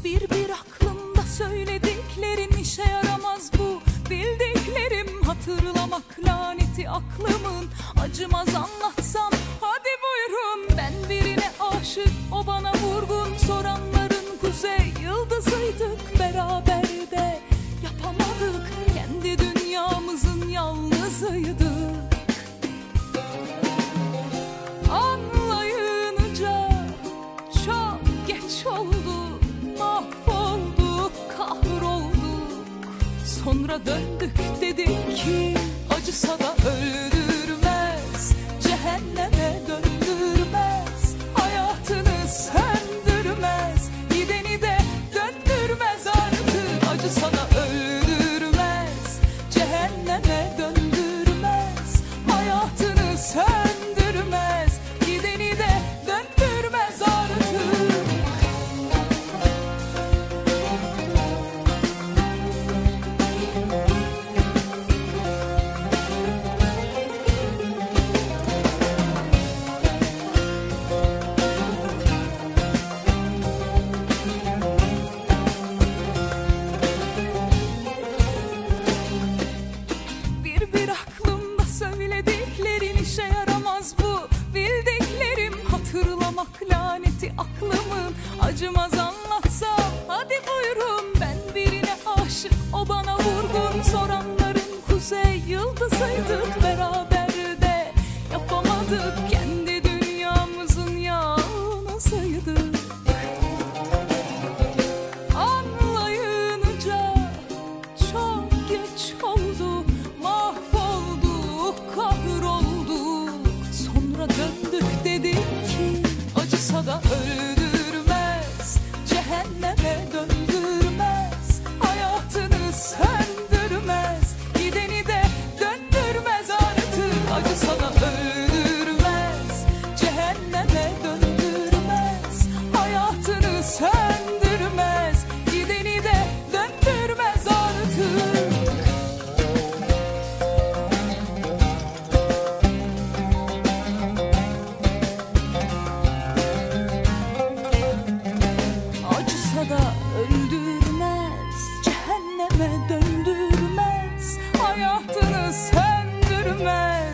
Bir aklımda söylediklerin işe yaramaz bu. Bildiklerim hatırlamak laneti aklımın. Acımaz anlatsam hadi buyurun. Ben birine aşık, o bana vurgun. Soranların kuzey yıldızıydık, beraber de yapamadık. Kendi dünyamızın yalnızıydık. Anlayınca çok geç oldu. Mahvolduk, kahrolduk. Sonra döndük, dedik ki acısa da öldürmez, cehenneme döndürmez, hayatını söndürmez, gideni de döndürmez artık. Acısa da öldürmez, cehenneme döndürmez, hayatını söndürmez, gideni de döndürmez artık. Bir aklımda söylediklerin işe yaramaz bu. Bildiklerim hatırlamak laneti aklımın. Acımaz anlatsam hadi buyurun. Ben birine aşık, o bana vurgun. Soranların kuzey yıldızıydık, beraber de yapamadık. Kendi dünyamızın yalnızıydık. Anlayınca çok geç oldu. Mahvolduk, kahrolduk. Sonra döndük, dedik ki acısa da öldürmez, cehenneme döndürmez, hayatını söndürmez, gideni de döndürmez artık. Acısa da öldürmez, cehenneme döndürmez, hayatını söndürmez, gideni de döndürmez artık. Acısa da öldürmez, cehenneme döndürmez, hayatını söndürmez,